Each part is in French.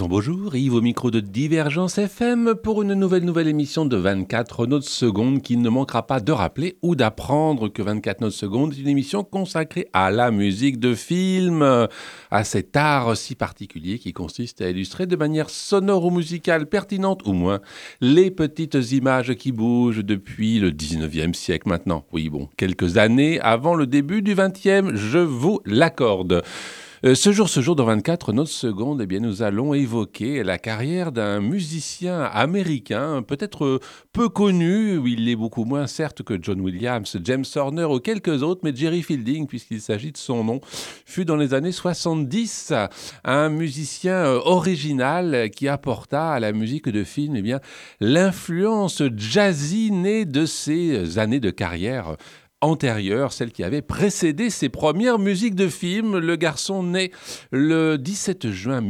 bonjour, Yves au micro de Divergence FM pour une nouvelle émission de 24 notes secondes qui ne manquera pas de rappeler ou d'apprendre que 24 notes secondes est une émission consacrée à la musique de film, à cet art si particulier qui consiste à illustrer de manière sonore ou musicale pertinente ou moins les petites images qui bougent depuis le 19e siècle maintenant. Oui, bon, quelques années avant le début du 20e, je vous l'accorde. Ce jour, dans 24 notes secondes, eh bien, nous allons évoquer la carrière d'un musicien américain, peut-être peu connu, il l'est beaucoup moins certes que John Williams, James Horner ou quelques autres, mais Jerry Fielding, puisqu'il s'agit de son nom, fut dans les années 70 un musicien original qui apporta à la musique de film eh bien, l'influence jazzy née de ses années de carrière antérieure, celle qui avait précédé ses premières musiques de film. Le garçon naît le 17 juin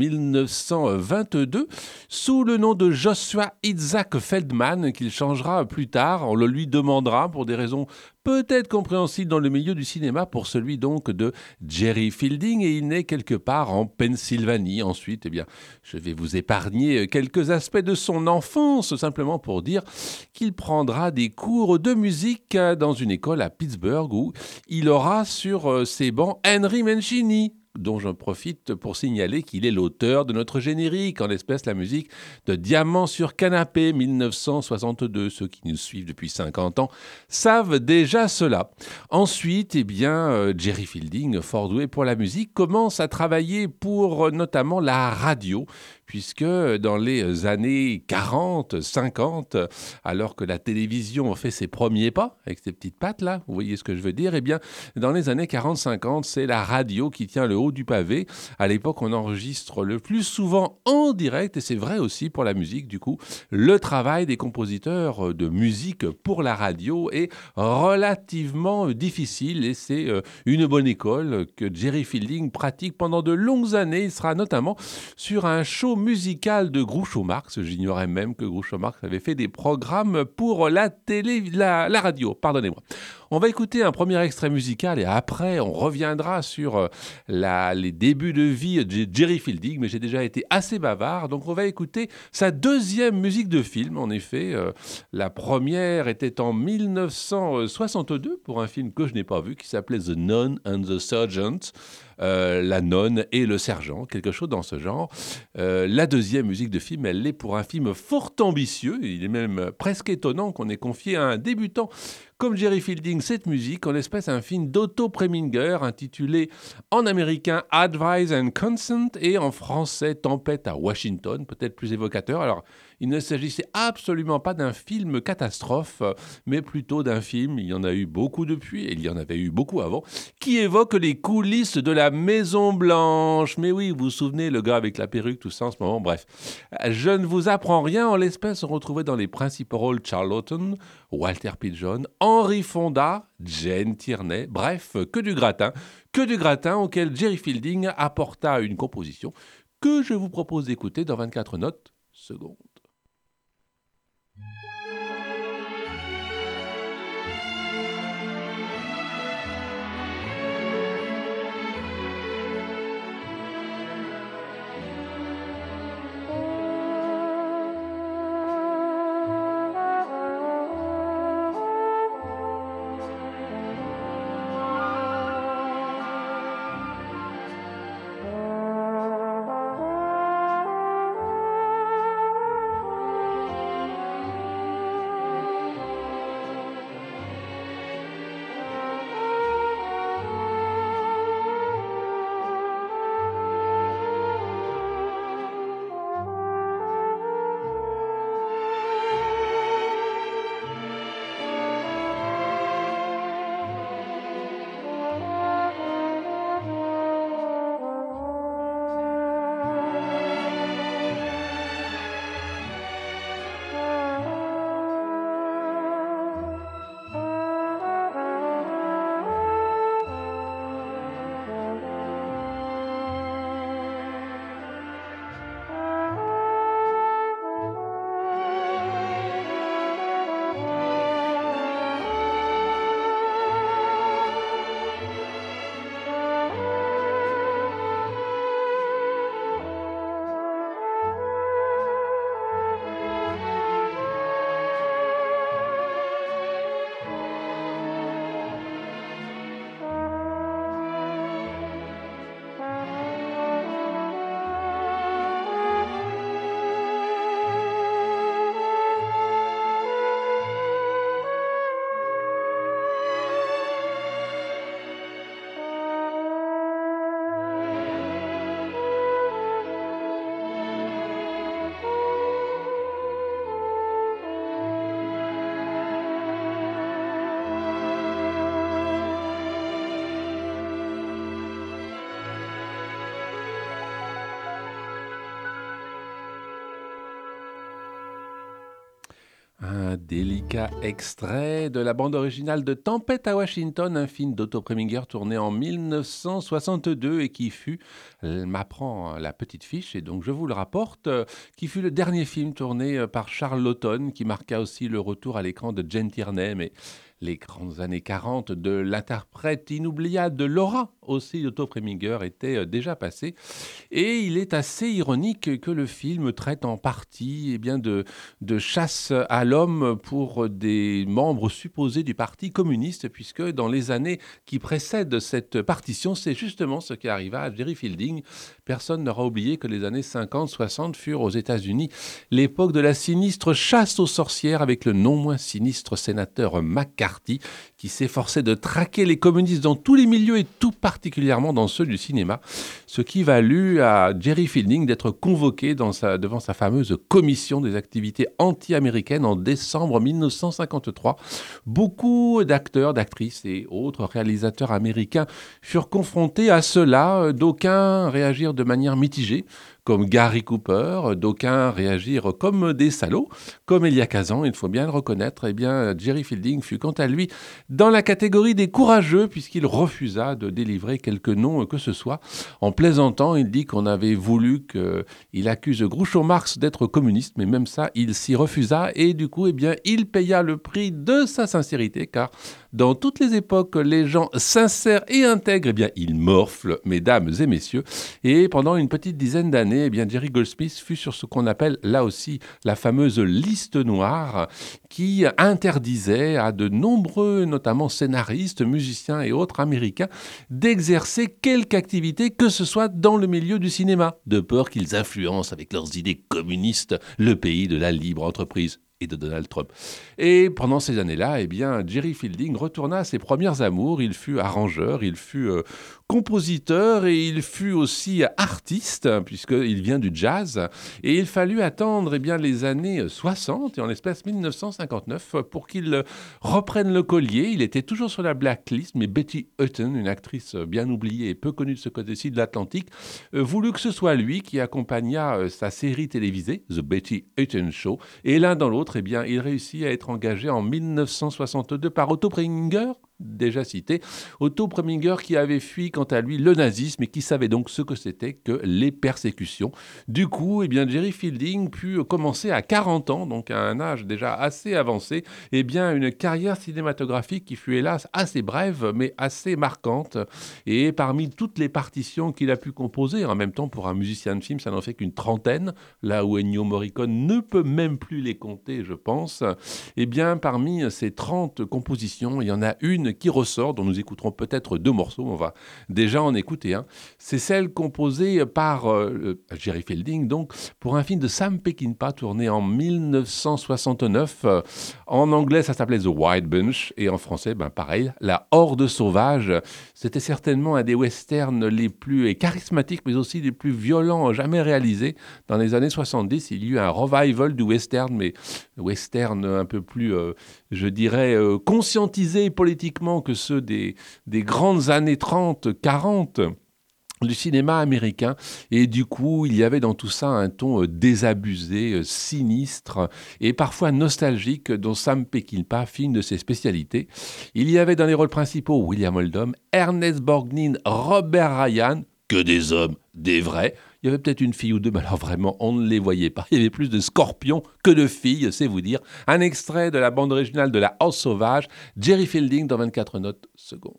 1922 sous le nom de Joshua Isaac Feldman, qu'il changera plus tard. On le lui demandera pour des raisons peut-être compréhensible dans le milieu du cinéma pour celui donc de Jerry Fielding, et il naît quelque part en Pennsylvanie. Ensuite, eh bien, je vais vous épargner quelques aspects de son enfance, simplement pour dire qu'il prendra des cours de musique dans une école à Pittsburgh où il aura sur ses bancs Henry Mancini, dont j'en profite pour signaler qu'il est l'auteur de notre générique, en l'espèce la musique de Diamant sur canapé 1962. Ceux qui nous suivent depuis 50 ans savent déjà cela. Ensuite, eh bien, Jerry Fielding, fort doué pour la musique, commence à travailler pour notamment la radio, puisque dans les années 40, 50, alors que la télévision fait ses premiers pas, avec ses petites pattes là, vous voyez ce que je veux dire, eh bien, dans les années 40-50, c'est la radio qui tient le haut du pavé. À l'époque, on enregistre le plus souvent en direct, et c'est vrai aussi pour la musique, du coup, le travail des compositeurs de musique pour la radio est relativement difficile, et c'est une bonne école que Jerry Fielding pratique pendant de longues années. Il sera notamment sur un show musical de Groucho Marx. J'ignorais même que Groucho Marx avait fait des programmes pour la radio, pardonnez-moi. On va écouter un premier extrait musical et après on reviendra sur les débuts de vie de Jerry Fielding, mais j'ai déjà été assez bavard, donc on va écouter sa deuxième musique de film. En effet, la première était en 1962 pour un film que je n'ai pas vu qui s'appelait The Nun and the Sergeant. La nonne et le sergent, quelque chose dans ce genre. La deuxième musique de film, elle l'est pour un film fort ambitieux. Il est même presque étonnant qu'on ait confié à un débutant comme Jerry Fielding cette musique, en l'espèce un film d'Otto Preminger intitulé en américain Advise and Consent et en français Tempête à Washington, peut-être plus évocateur. Alors, il ne s'agissait absolument pas d'un film catastrophe, mais plutôt d'un film, il y en a eu beaucoup depuis, et il y en avait eu beaucoup avant, qui évoque les coulisses de la Maison Blanche. Mais oui, vous vous souvenez, le gars avec la perruque, tout ça en ce moment, bref. Je ne vous apprends rien, en l'espèce, on retrouvait dans les principaux rôles Charlton, Walter Pidgeon, Henry Fonda, Jane Tierney, bref, que du gratin auquel Jerry Fielding apporta une composition que je vous propose d'écouter dans 24 notes secondes. Un délicat extrait de la bande originale de Tempête à Washington, un film d'Otto Preminger tourné en 1962 et qui fut, elle m'apprend la petite fiche et donc je vous le rapporte, qui fut le dernier film tourné par Charles Laughton, qui marqua aussi le retour à l'écran de Jane Tierney, mais les grandes années 40 de l'interprète inoubliable de Laura, aussi d'Otto Preminger, étaient déjà passées. Et il est assez ironique que le film traite en partie bien, de chasse à l'homme pour des membres supposés du Parti communiste, puisque dans les années qui précèdent cette partition, c'est justement ce qui arriva à Jerry Fielding. Personne n'aura oublié que les années 50-60 furent aux États-Unis l'époque de la sinistre chasse aux sorcières avec le non moins sinistre sénateur McCarthy, qui s'efforçait de traquer les communistes dans tous les milieux et tout particulièrement dans ceux du cinéma, ce qui valut à Jerry Fielding d'être convoqué devant sa fameuse commission des activités anti-américaines en décembre 1953. Beaucoup d'acteurs, d'actrices et autres réalisateurs américains furent confrontés à cela. D'aucuns réagirent de manière mitigée, comme Gary Cooper, d'aucuns réagirent comme des salauds, comme Elia Kazan, il faut bien le reconnaître. Eh bien, Jerry Fielding fut quant à lui dans la catégorie des courageux, puisqu'il refusa de délivrer quelque nom que ce soit. En plaisantant, il dit qu'on avait voulu qu'il accuse Groucho Marx d'être communiste, mais même ça, il s'y refusa, et du coup, eh bien, il paya le prix de sa sincérité, car dans toutes les époques, les gens sincères et intègres, eh bien, ils morflent, mesdames et messieurs. Et pendant une petite dizaine d'années, eh bien, Jerry Goldsmith fut sur ce qu'on appelle, là aussi, la fameuse liste noire, qui interdisait à de nombreux, notamment scénaristes, musiciens et autres américains, d'exercer quelque activité que ce soit dans le milieu du cinéma, de peur qu'ils influencent avec leurs idées communistes le pays de la libre entreprise et de Donald Trump. Et pendant ces années-là, eh bien, Jerry Fielding retourna à ses premières amours. Il fut arrangeur, il fut compositeur et il fut aussi artiste, puisqu'il vient du jazz. Et il fallut attendre eh bien, les années 60, et en l'espèce 1959, pour qu'il reprenne le collier. Il était toujours sur la blacklist, mais Betty Hutton, une actrice bien oubliée et peu connue de ce côté-ci de l'Atlantique, voulut que ce soit lui qui accompagna sa série télévisée, The Betty Hutton Show. Et l'un dans l'autre, eh bien, il réussit à être engagé en 1962 par Otto Preminger, déjà cité. Otto Preminger qui avait fui quant à lui le nazisme et qui savait donc ce que c'était que les persécutions. Du coup, eh bien, Jerry Fielding put commencer à 40 ans, donc à un âge déjà assez avancé, eh bien, une carrière cinématographique qui fut hélas assez brève mais assez marquante. Et parmi toutes les partitions qu'il a pu composer, en même temps pour un musicien de film, ça n'en fait qu'une trentaine, là où Ennio Morricone ne peut même plus les compter, je pense. Eh bien, parmi ces 30 compositions, il y en a une qui ressort, dont nous écouterons peut-être deux morceaux, on va déjà en écouter un. C'est celle composée par Jerry Fielding, donc, pour un film de Sam Peckinpah tourné en 1969. En anglais, ça s'appelait The Wild Bunch, et en français, ben pareil, La Horde Sauvage. C'était certainement un des westerns les plus charismatiques, mais aussi les plus violents jamais réalisés. Dans les années 70, il y eut un revival du western, mais western un peu plus, je dirais, conscientisé politiquement que ceux des grandes années 30, 40 du cinéma américain. Et du coup, il y avait dans tout ça un ton désabusé, sinistre et parfois nostalgique dont Sam Peckinpah fit une de ses spécialités. Il y avait dans les rôles principaux William Oldham, Ernest Borgnine, Robert Ryan, que des hommes, des vrais. Il y avait peut-être une fille ou deux, mais alors vraiment, on ne les voyait pas. Il y avait plus de scorpions que de filles, c'est vous dire. Un extrait de la bande originale de La Horde Sauvage, Jerry Fielding dans 24 notes secondes.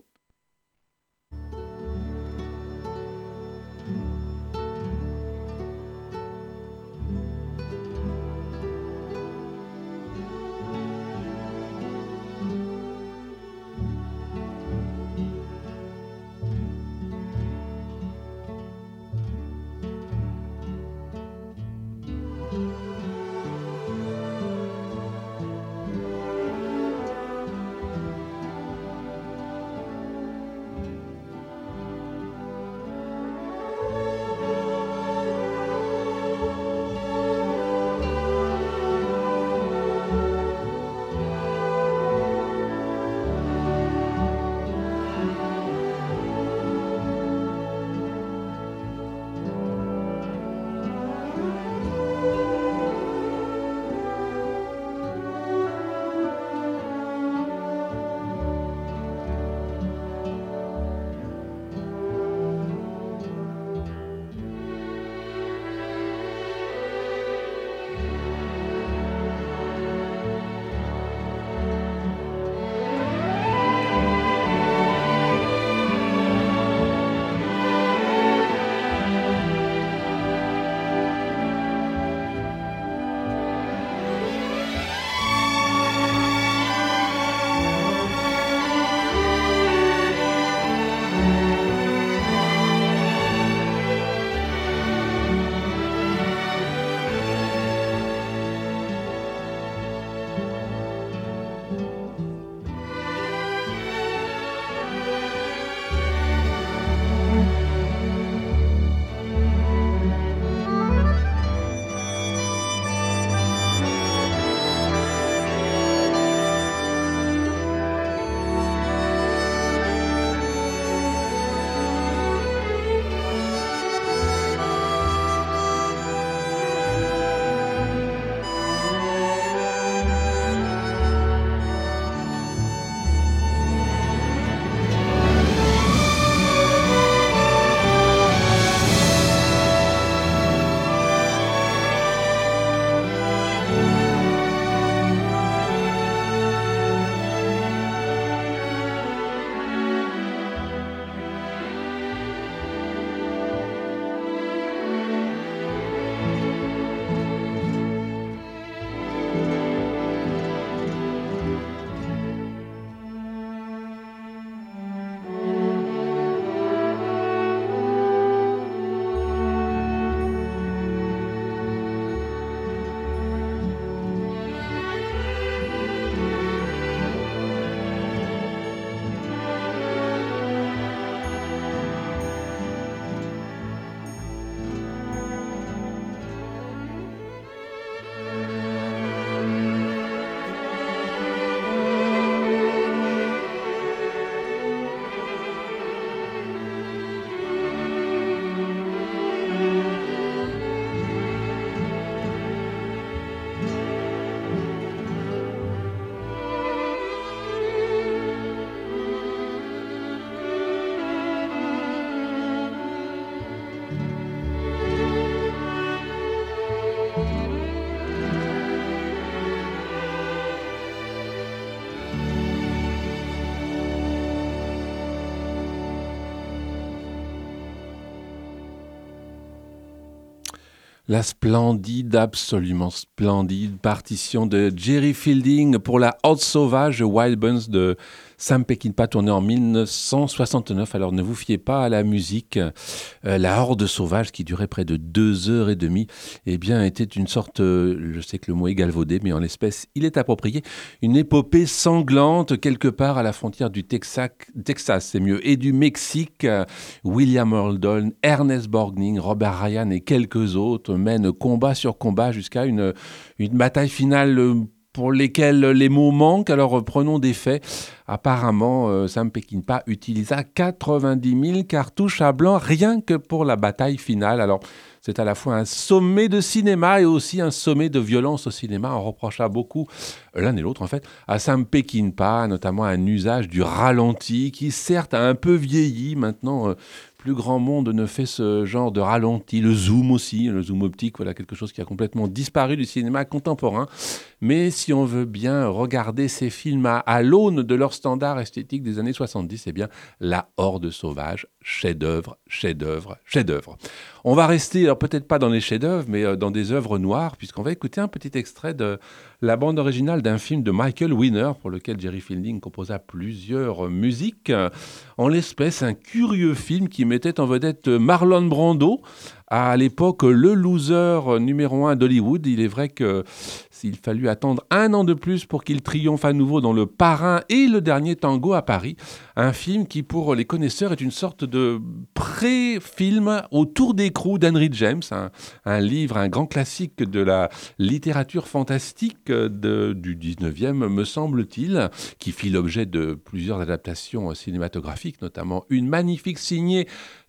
La splendide, absolument splendide partition de Jerry Fielding pour la Horde sauvage Wild Buns de Sam Peckinpah, tournée en 1969. Alors ne vous fiez pas à la musique. La Horde sauvage, qui durait près de 2 heures et demie, eh bien, était une sorte, je sais que le mot est galvaudé, mais en l'espèce, il est approprié, une épopée sanglante quelque part à la frontière du Texas, c'est mieux, et du Mexique. William Holden, Ernest Borgnine, Robert Ryan et quelques autres mènent combat sur combat jusqu'à une bataille finale pour lesquelles les mots manquent. Alors prenons des faits. Apparemment, Sam Peckinpah utilisa 90 000 cartouches à blanc rien que pour la bataille finale. Alors c'est à la fois un sommet de cinéma et aussi un sommet de violence au cinéma. On reprocha beaucoup, l'un et l'autre en fait, à Sam Peckinpah, notamment un usage du ralenti qui certes a un peu vieilli. Maintenant, plus grand monde ne fait ce genre de ralenti. Le zoom aussi, le zoom optique, voilà quelque chose qui a complètement disparu du cinéma contemporain. Mais si on veut bien regarder ces films à l'aune de leur standard esthétique des années 70, eh bien, La Horde sauvage, chef-d'œuvre, chef-d'œuvre, chef-d'œuvre. On va rester, alors peut-être pas dans les chefs-d'œuvre, mais dans des œuvres noires, puisqu'on va écouter un petit extrait de la bande originale d'un film de Michael Winner, pour lequel Jerry Fielding composa plusieurs musiques. En l'espèce, un curieux film qui mettait en vedette Marlon Brando, à l'époque le loser numéro 1 d'Hollywood. Il est vrai que s'il fallut attendre 1 an de plus pour qu'il triomphe à nouveau dans Le Parrain et Le Dernier Tango à Paris, un film qui pour les connaisseurs est une sorte de pré-film autour d'écrou d'Henry James, un livre, un grand classique de la littérature fantastique du 19e, me semble-t-il, qui fit l'objet de plusieurs adaptations cinématographiques, notamment une magnifique signée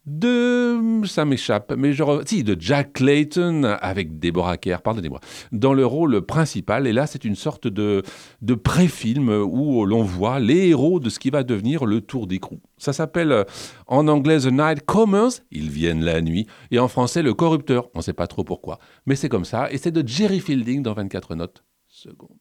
ça m'échappe, mais de Jack Clayton avec Deborah Kerr, pardonnez-moi, dans le rôle principal. Et là, c'est une sorte de pré-film où l'on voit les héros de ce qui va devenir le Tour d'écrou. Ça s'appelle en anglais The Nightcomers, ils viennent la nuit, et en français Le Corrupteur, on ne sait pas trop pourquoi, mais c'est comme ça, et c'est de Jerry Fielding dans 24 notes secondes.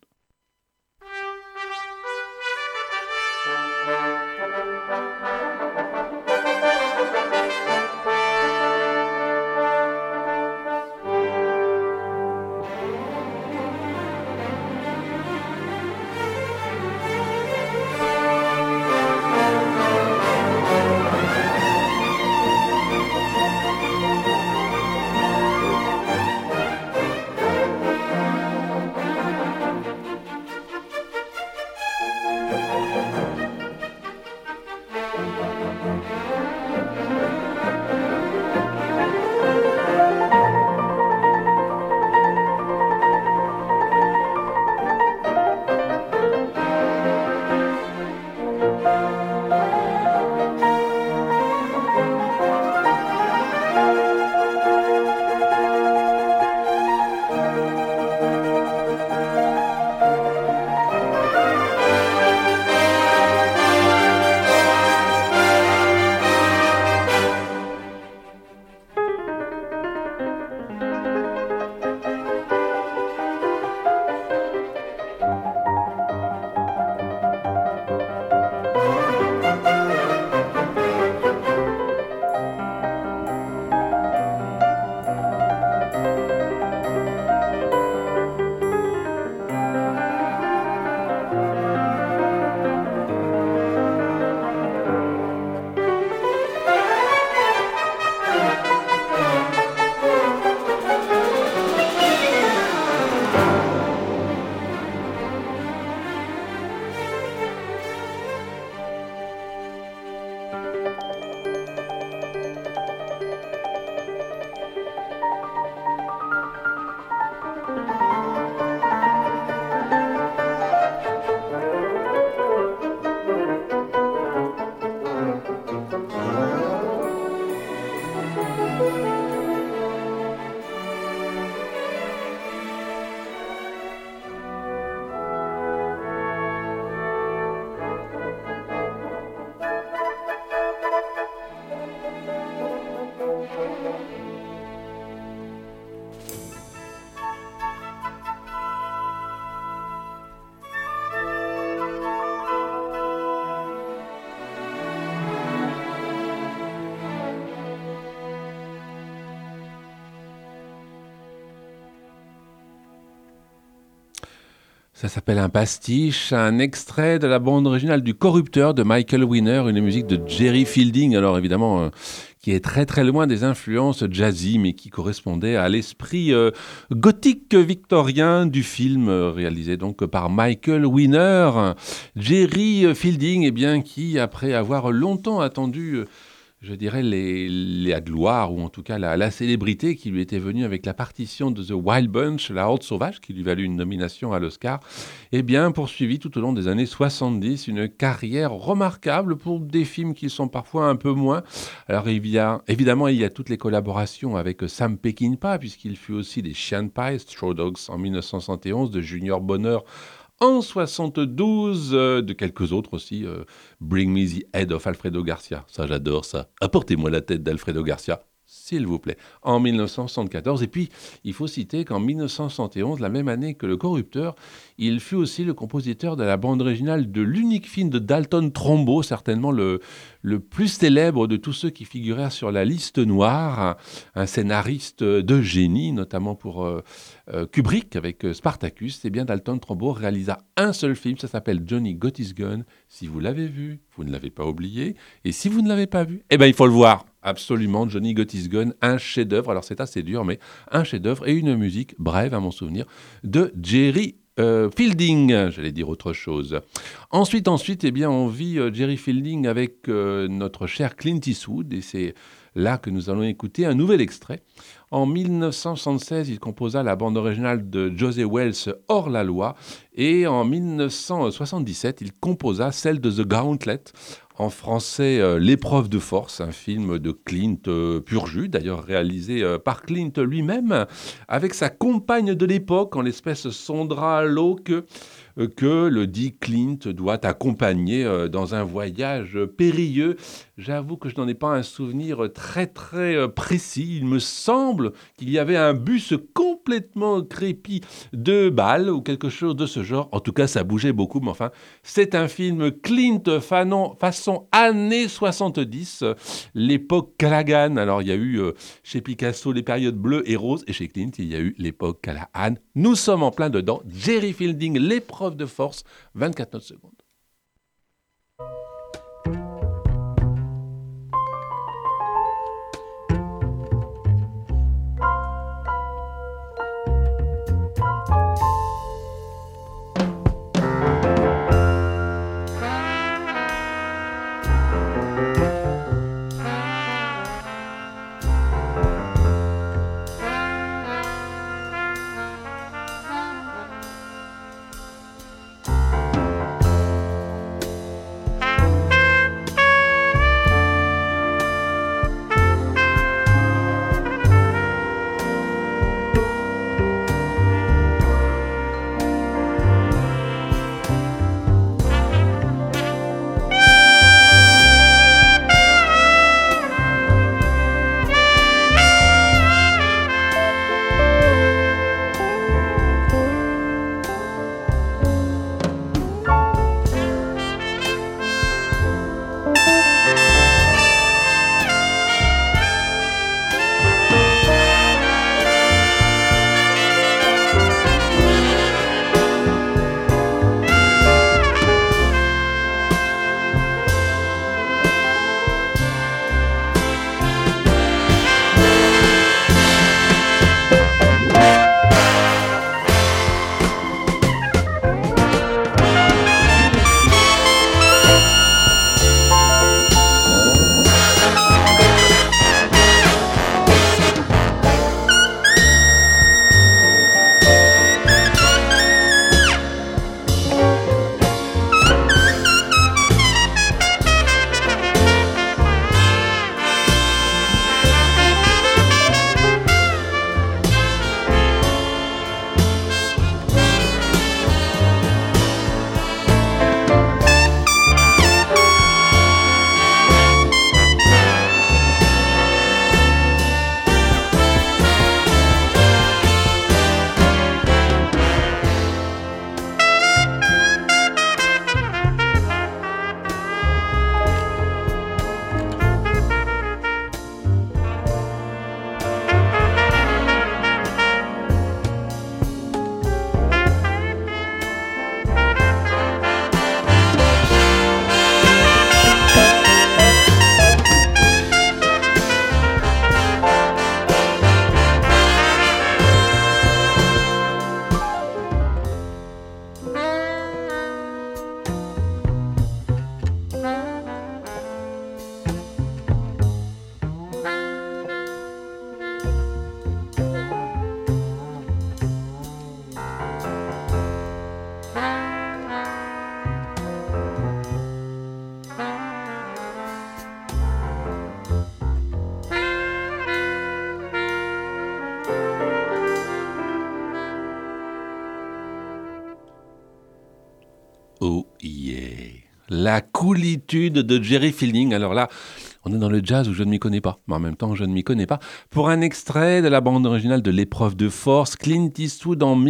Ça s'appelle un pastiche, un extrait de la bande originale du Corrupteur de Michael Winner, une musique de Jerry Fielding, alors évidemment qui est très très loin des influences jazzy, mais qui correspondait à l'esprit gothique victorien du film, réalisé donc par Michael Winner. Jerry Fielding, eh bien, qui, après avoir longtemps attendu je dirais, la gloire, ou en tout cas la célébrité qui lui était venue avec la partition de The Wild Bunch, La Horde Sauvage, qui lui valut une nomination à l'Oscar, eh bien, poursuivi tout au long des années 70, une carrière remarquable pour des films qui sont parfois un peu moins. Alors, évidemment, il y a toutes les collaborations avec Sam Peckinpah, puisqu'il fut aussi des Chiens de Paille, Straw Dogs en 1971, de Junior Bonheur en 72, de quelques autres aussi, Bring Me the Head of Alfredo Garcia, ça j'adore ça, apportez-moi la tête d'Alfredo Garcia, s'il vous plaît, en 1974. Et puis, il faut citer qu'en 1971, la même année que Le Corrupteur, il fut aussi le compositeur de la bande originale de l'unique film de Dalton Trumbo, certainement le plus célèbre de tous ceux qui figurèrent sur la liste noire, un scénariste de génie, notamment pour Kubrick avec Spartacus. Eh bien, Dalton Trumbo réalisa un seul film, ça s'appelle Johnny Got His Gun. Si vous l'avez vu, vous ne l'avez pas oublié. Et si vous ne l'avez pas vu, eh bien, il faut le voir. Absolument, Johnny Got His Gun, un chef-d'œuvre. Alors, c'est assez dur, mais un chef-d'œuvre et une musique brève, à mon souvenir, de Jerry Fielding, j'allais dire autre chose. Ensuite, eh bien, on vit Jerry Fielding avec notre cher Clint Eastwood, et c'est là que nous allons écouter un nouvel extrait. En 1976, il composa la bande originale de José Wells, Hors la loi, et en 1977, il composa celle de The Gauntlet, en français L'épreuve de force, un film de Clint pur jus, d'ailleurs réalisé par Clint lui-même, avec sa compagne de l'époque, en l'espèce Sondra Locke, que le dit Clint doit accompagner dans un voyage périlleux. J'avoue que je n'en ai pas un souvenir très très précis. Il me semble qu'il y avait un bus complètement crépi de balles ou quelque chose de ce genre. En tout cas, ça bougeait beaucoup, mais enfin, c'est un film Clint façon années 70, l'époque Callaghan. Alors, il y a eu chez Picasso les périodes bleues et roses, et chez Clint, il y a eu l'époque Callaghan. Nous sommes en plein dedans. Jerry Fielding, l'épreuve de force, 24 notes secondes. La coolitude de Jerry Fielding. Alors là, on est dans le jazz où je ne m'y connais pas, mais en même temps, je ne m'y connais pas. Pour un extrait de la bande originale de L'épreuve de force, Clint Eastwood en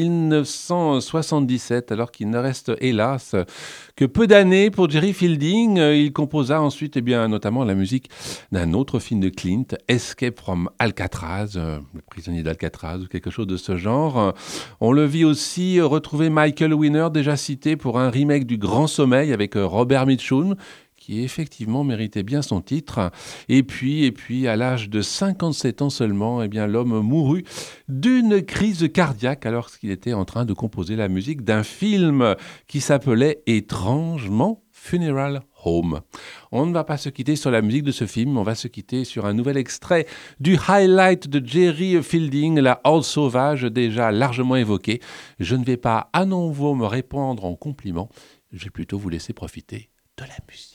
1977, alors qu'il ne reste hélas que peu d'années pour Jerry Fielding. Il composa ensuite notamment la musique d'un autre film de Clint, Escape from Alcatraz, le prisonnier d'Alcatraz ou quelque chose de ce genre. On le vit aussi retrouver Michael Winner, déjà cité pour un remake du Grand Sommeil avec Robert Mitchum, qui effectivement méritait bien son titre. Et puis, à l'âge de 57 ans seulement, l'homme mourut d'une crise cardiaque alors qu'il était en train de composer la musique d'un film qui s'appelait étrangement Funeral Home. On ne va pas se quitter sur la musique de ce film, on va se quitter sur un nouvel extrait du highlight de Jerry Fielding, la Horde sauvage déjà largement évoquée. Je ne vais pas à nouveau me répandre en compliments, je vais plutôt vous laisser profiter de la musique.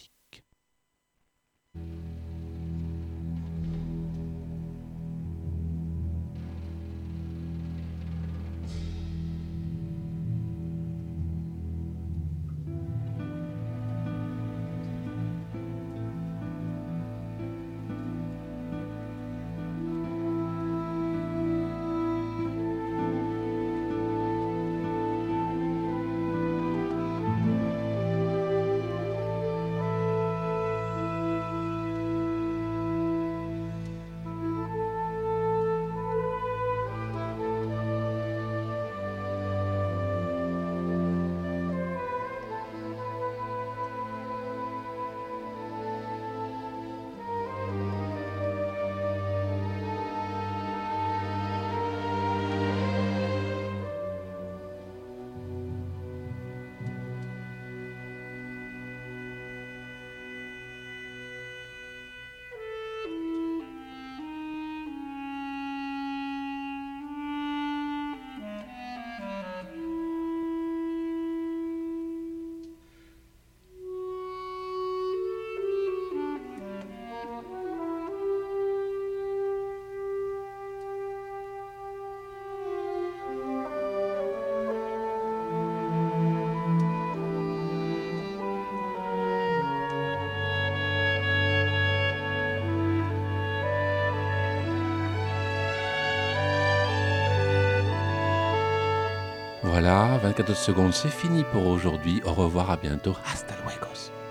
Voilà, 24 secondes, c'est fini pour aujourd'hui. Au revoir, à bientôt. Hasta luego.